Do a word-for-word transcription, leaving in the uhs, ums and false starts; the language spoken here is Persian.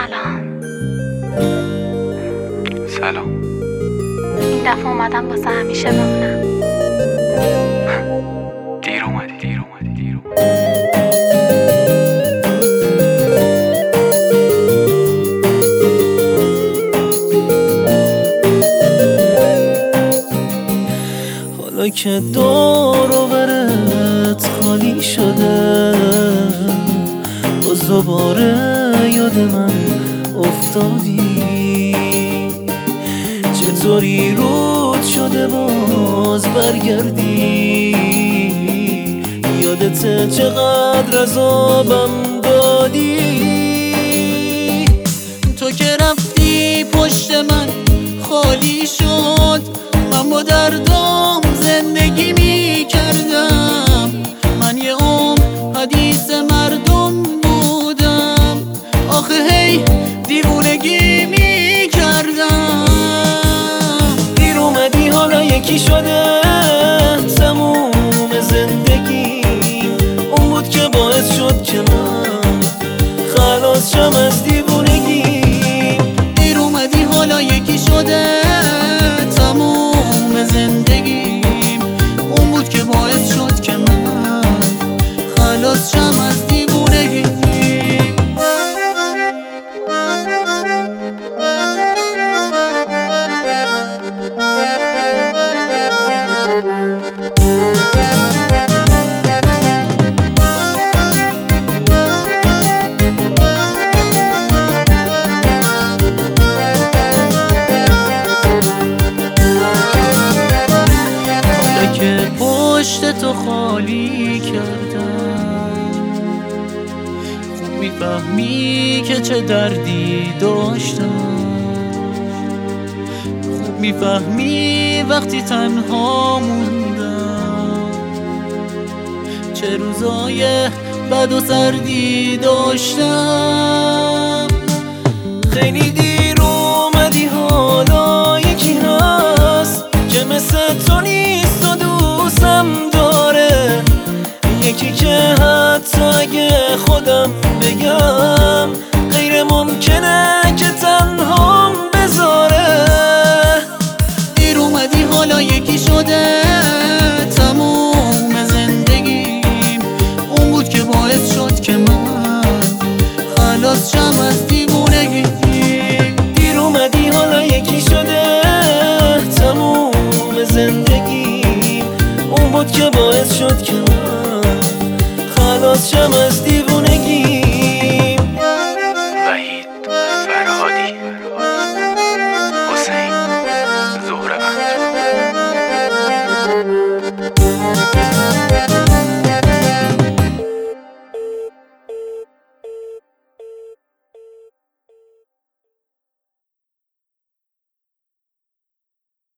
سلام. سلام. این دفعه اومدم واسه همیشه بمونم. دیر اومدی دیر اومدی دیر اومدی حالا که دور و برت خالی شده، باز دوباره یاد من افتادی. چطوری رود شده باز برگردی؟ یادت چقدر عذابم دادی. تو که رفتی پشت من خالی شد، من با دردام زندگی می کردم. من یه عمر حدیث مردم بودم، آخه هی دیوونگی می کردم. دیر اومدی حالا یکی شده تموم زندگی. اون بود که باعث شد که من خلاص شم از دیوونگی. دیر اومدی حالا یکی شده تموم زندگیم. اون بود که باعث شد که من خلاص شم از دیوونگی. که پشت تو خالی کردم، خوب میفهمی که چه دردی داشتم. خوب میفهمی وقتی تنها موندم چه روزای بد و سردی داشتم. خیلی دیر اومدی حالا یکی هست که مثل تو نیست و دوستم داره. یکی که حتی اگه خودم بگم غیر ممکنه که تنهام بذاره. دیر اومدی حالا یکی شده تموم زندگیم. اون بود که باعث شد که من خلاص شم از دیوونگی. دیر اومدی حالا یکی شده تموم زندگیم. اون بود که باعث شد که من خلاص شم از دیوونگی.